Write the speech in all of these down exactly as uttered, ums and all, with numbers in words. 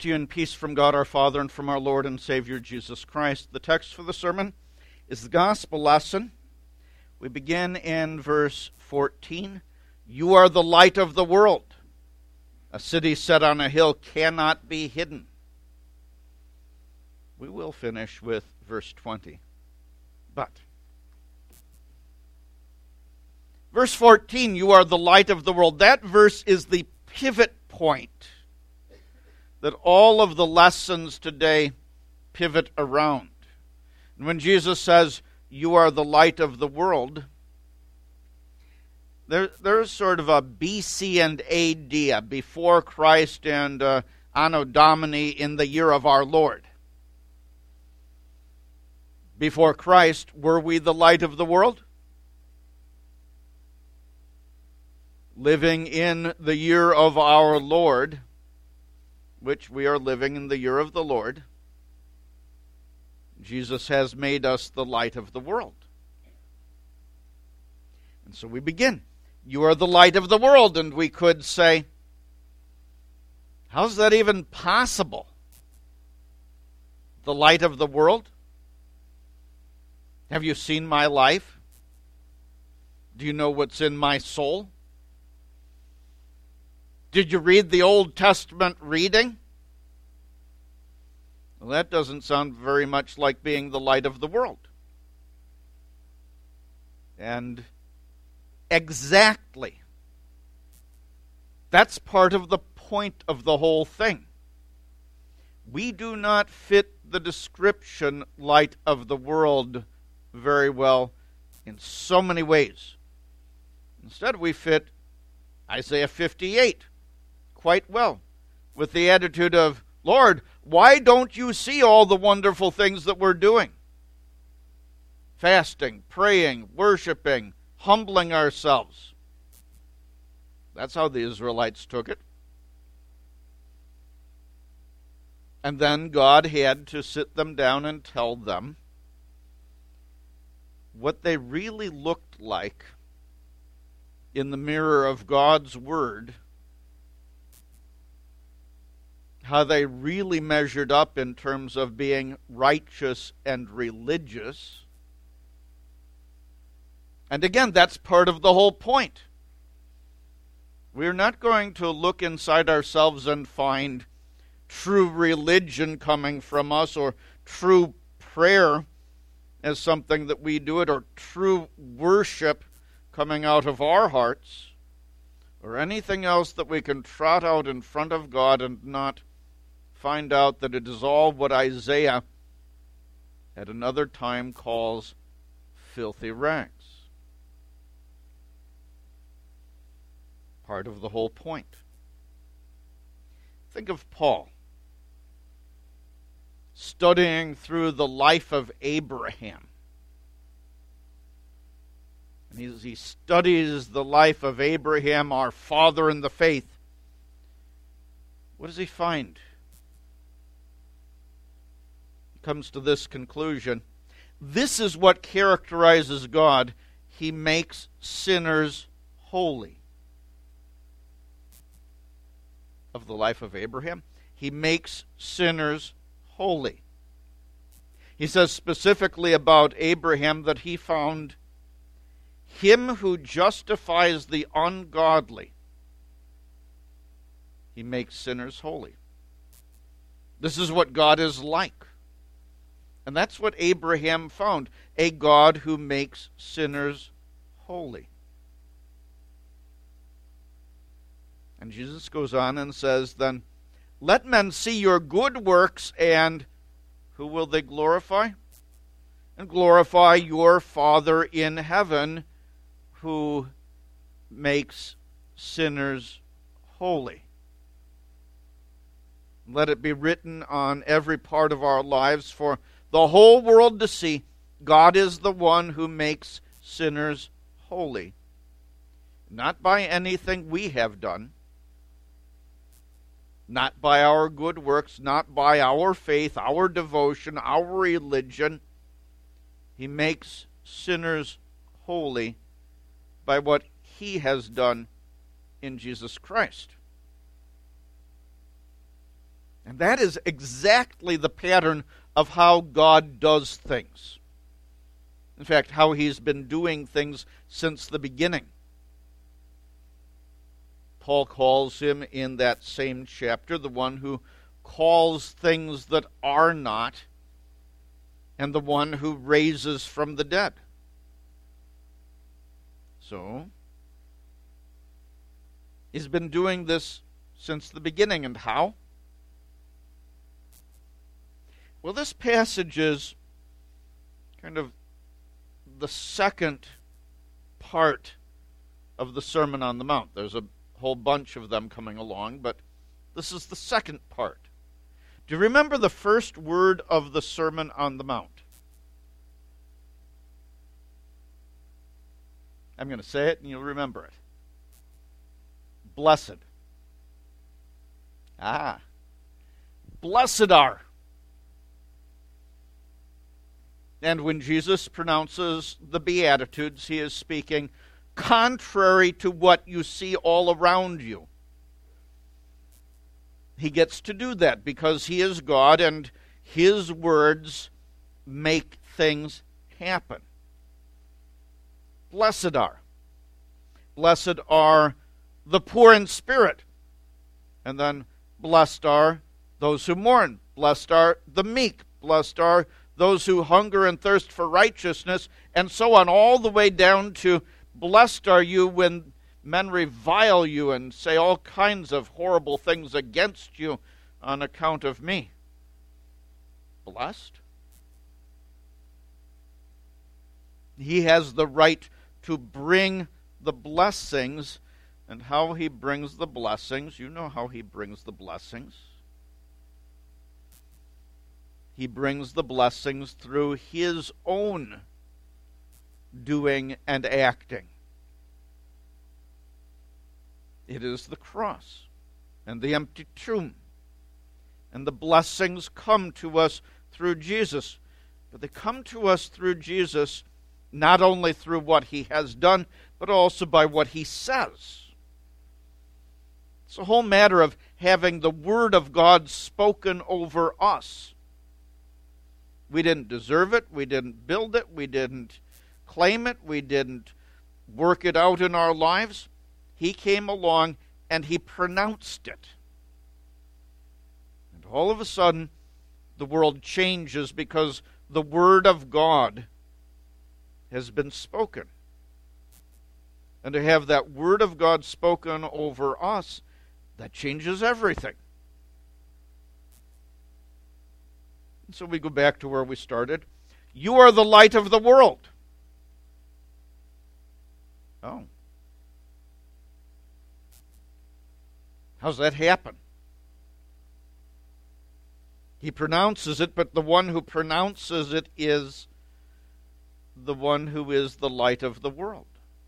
to you in peace from God our Father and from our Lord and Savior Jesus Christ. The text for the sermon is the gospel lesson. We begin in verse fourteen. You are the light of the world. A city set on a hill cannot be hidden. We will finish with verse twenty. But verse fourteen, you are the light of the world. That verse is the pivot point that all of the lessons today pivot around. And when Jesus says, you are the light of the world, there, there's sort of a B C and A D, a before Christ and uh, Anno Domini in the year of our Lord. Before Christ, were we the light of the world? Living in the year of our Lord, which we are living in the year of the Lord, Jesus has made us the light of the world. And so we begin. You are the light of the world. And we could say, how's that even possible? The light of the world? Have you seen my life? Do you know what's in my soul? Did you read the Old Testament reading? Well, that doesn't sound very much like being the light of the world. And exactly, that's part of the point of the whole thing. We do not fit the description light of the world very well in so many ways. Instead, we fit Isaiah fifty-eight quite well, with the attitude of, Lord, why don't you see all the wonderful things that we're doing? Fasting, praying, worshiping, humbling ourselves. That's how the Israelites took it. And then God had to sit them down and tell them what they really looked like in the mirror of God's Word, how they really measured up in terms of being righteous and religious. And again, that's part of the whole point. We're not going to look inside ourselves and find true religion coming from us, or true prayer as something that we do it, or true worship coming out of our hearts, or anything else that we can trot out in front of God and not find out that it is all what Isaiah at another time calls filthy rags. Part of the whole point. Think of Paul studying through the life of Abraham. And he, he studies the life of Abraham, our father in the faith. What does he find? He comes to this conclusion. This is what characterizes God. He makes sinners holy. Of the life of Abraham, he makes sinners holy. He says specifically about Abraham that he found him who justifies the ungodly. He makes sinners holy. This is what God is like. And that's what Abraham found, a God who makes sinners holy. And Jesus goes on and says, then, let men see your good works, and who will they glorify? And glorify your Father in heaven, who makes sinners holy. Let it be written on every part of our lives for the whole world to see, God is the one who makes sinners holy. Not by anything we have done, not by our good works, not by our faith, our devotion, our religion. He makes sinners holy by what he has done in Jesus Christ. And that is exactly the pattern of how God does things. In fact, how he's been doing things since the beginning. Paul calls him in that same chapter the one who calls things that are not, and the one who raises from the dead. So, he's been doing this since the beginning. And how? Well, this passage is kind of the second part of the Sermon on the Mount. There's a whole bunch of them coming along, but this is the second part. Do you remember the first word of the Sermon on the Mount? I'm going to say it and you'll remember it. Blessed. Ah. Blessed are. And when Jesus pronounces the Beatitudes, he is speaking contrary to what you see all around you. He gets to do that because he is God and his words make things happen. Blessed are. Blessed are the poor in spirit. And then blessed are those who mourn. Blessed are the meek. Blessed are those who hunger and thirst for righteousness, and so on, all the way down to blessed are you when men revile you and say all kinds of horrible things against you on account of me. Blessed? He has the right to bring the blessings, and how he brings the blessings, you know how he brings the blessings. He brings the blessings through his own doing and acting. It is the cross and the empty tomb. And the blessings come to us through Jesus. But they come to us through Jesus not only through what he has done, but also by what he says. It's a whole matter of having the Word of God spoken over us. We didn't deserve it. We didn't build it. We didn't claim it. We didn't work it out in our lives. He came along and he pronounced it. And all of a sudden, the world changes because the Word of God has been spoken. And to have that Word of God spoken over us, that changes everything. So we go back to where we started. You are the light of the world. Oh. How's that happen? He pronounces it, but the one who pronounces it is the one who is the light of the world.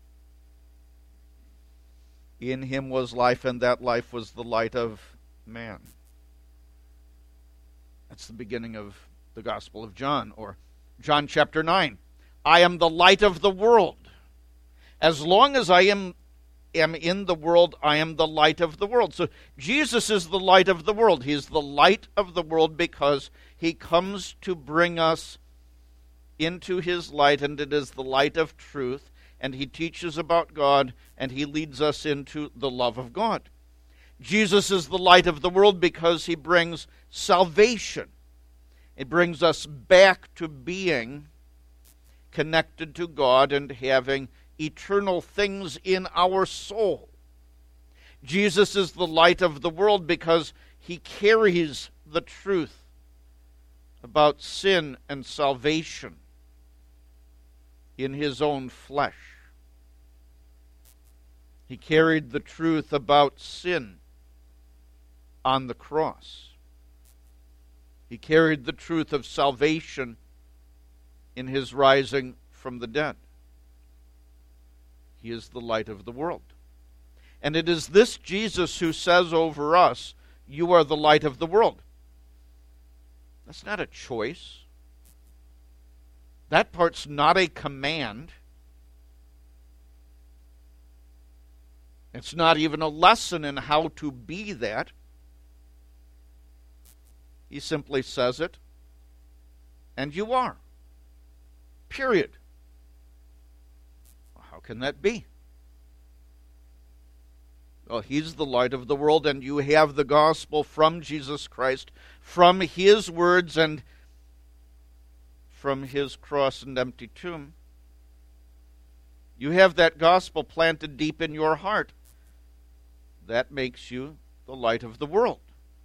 In him was life, and that life was the light of man. That's the beginning of the Gospel of John, or John chapter nine. I am the light of the world. As long as I am, am in the world, I am the light of the world. So Jesus is the light of the world. He is the light of the world because he comes to bring us into his light, and it is the light of truth, and he teaches about God, and he leads us into the love of God. Jesus is the light of the world because he brings salvation. It brings us back to being connected to God and having eternal things in our soul. Jesus is the light of the world because he carries the truth about sin and salvation in his own flesh. He carried the truth about sin on the cross. He carried the truth of salvation in his rising from the dead. He is the light of the world. And it is this Jesus who says over us, you are the light of the world. That's not a choice. That part's not a command. It's not even a lesson in how to be that. He simply says it, and you are. Period. How can that be? Well, He's the light of the world, and you have the gospel from Jesus Christ, from His words and from His cross and empty tomb. You have that gospel planted deep in your heart. That makes you the light of the world.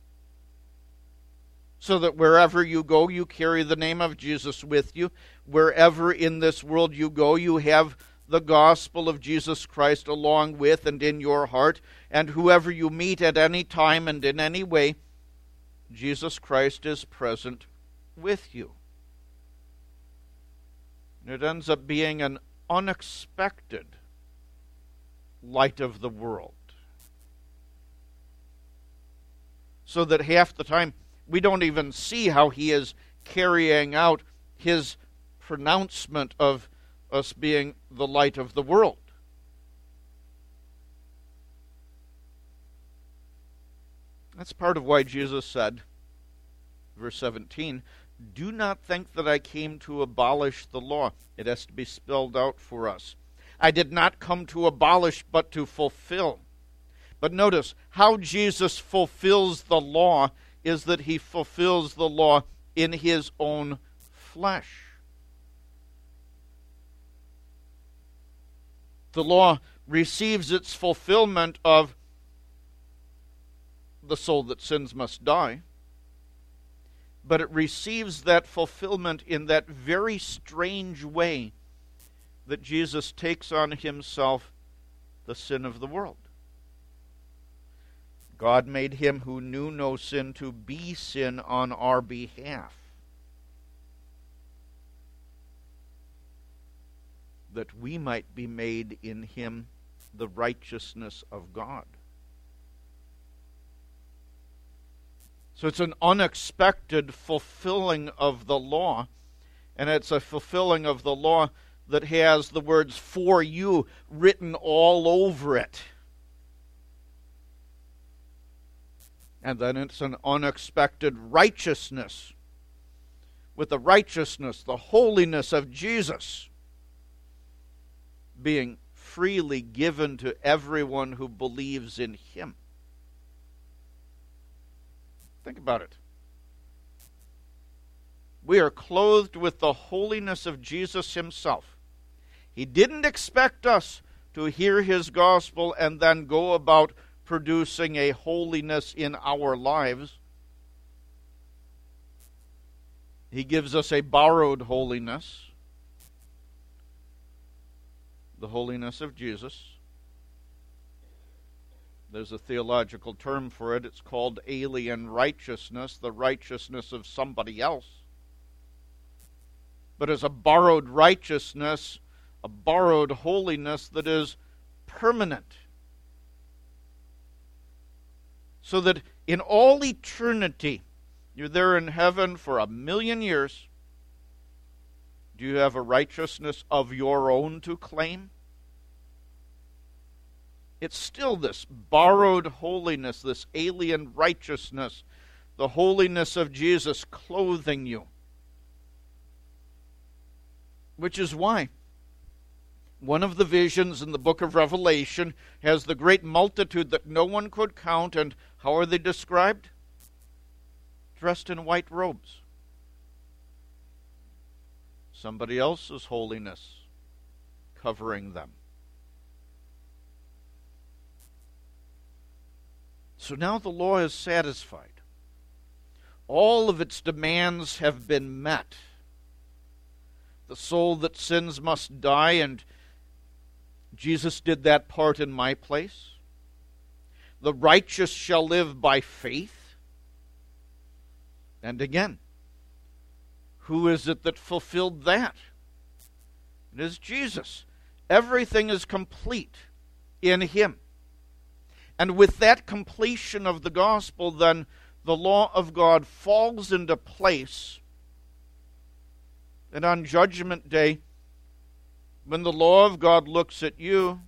So that wherever you go, you carry the name of Jesus with you. Wherever in this world you go, you have the gospel of Jesus Christ along with and in your heart. And whoever you meet at any time and in any way, Jesus Christ is present with you. And it ends up being an unexpected light of the world. So that half the time we don't even see how He is carrying out His pronouncement of us being the light of the world. That's part of why Jesus said, verse seventeen, "Do not think that I came to abolish the law." It has to be spelled out for us. I did not come to abolish, but to fulfill. But notice, how Jesus fulfills the law is that He fulfills the law in His own flesh. The law receives its fulfillment of the soul that sins must die, but it receives that fulfillment in that very strange way that Jesus takes on Himself the sin of the world. God made Him who knew no sin to be sin on our behalf, that we might be made in Him the righteousness of God. So it's an unexpected fulfilling of the law, and it's a fulfilling of the law that has the words "for you" written all over it. And then it's an unexpected righteousness, with the righteousness, the holiness of Jesus being freely given to everyone who believes in Him. Think about it. We are clothed with the holiness of Jesus Himself. He didn't expect us to hear His gospel and then go about producing a holiness in our lives. He gives us a borrowed holiness, the holiness of Jesus. There's a theological term for it. It's called alien righteousness, the righteousness of somebody else. But as a borrowed righteousness, a borrowed holiness that is permanent. So that in all eternity, you're there in heaven for a million years. Do you have a righteousness of your own to claim? It's still this borrowed holiness, this alien righteousness, the holiness of Jesus clothing you. Which is why one of the visions in the book of Revelation has the great multitude that no one could count, and how are they described? Dressed in white robes. Somebody else's holiness covering them. So now the law is satisfied. All of its demands have been met. The soul that sins must die, and Jesus did that part in my place. The righteous shall live by faith. And again, who is it that fulfilled that? It is Jesus. Everything is complete in Him. And with that completion of the gospel, then the law of God falls into place. And on Judgment Day, when the law of God looks at you,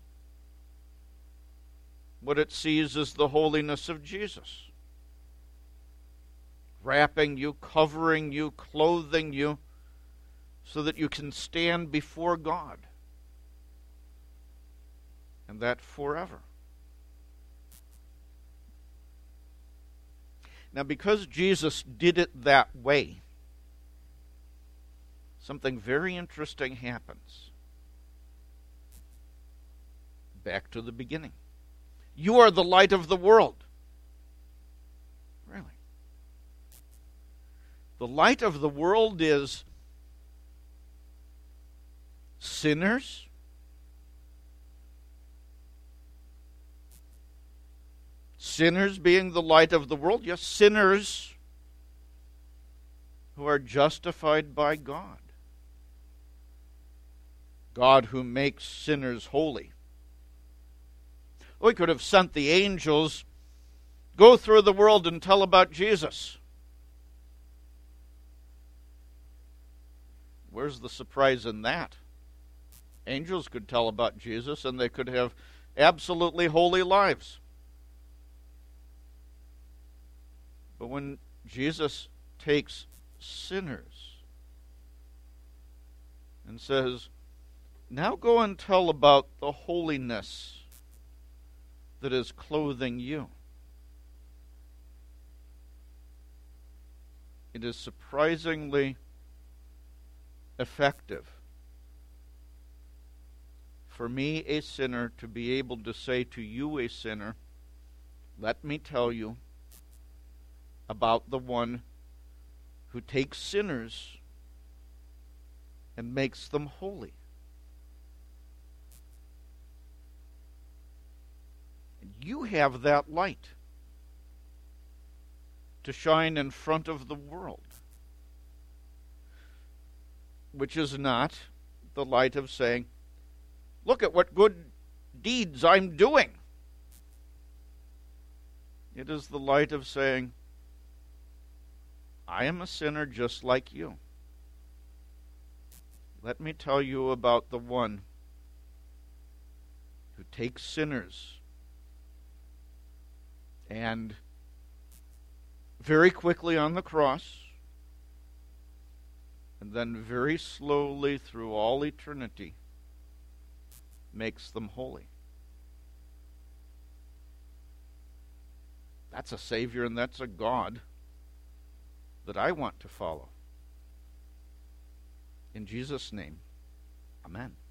what it sees is the holiness of Jesus. wrapping you, covering you, clothing you, so that you can stand before God. And that forever. Now, because Jesus did it that way, something very interesting happens. Back to the beginning. You are the light of the world. Really. The light of the world is sinners, sinners being the light of the world. Yes, sinners who are justified by God. God who makes sinners holy. We could have sent the angels, go through the world and tell about Jesus. Where's the surprise in that? Angels could tell about Jesus, and they could have absolutely holy lives. But when Jesus takes sinners and says, now go and tell about the holiness that is clothing you, it is surprisingly effective for me, a sinner, to be able to say to you, a sinner, let me tell you about the one who takes sinners and makes them holy. And you have that light to shine in front of the world, which is not the light of saying, look at what good deeds I'm doing. It is the light of saying, I am a sinner just like you. Let me tell you about the one who takes sinners and very quickly on the cross, and then very slowly through all eternity, makes them holy. That's a Savior and that's a God that I want to follow. In Jesus' name, amen.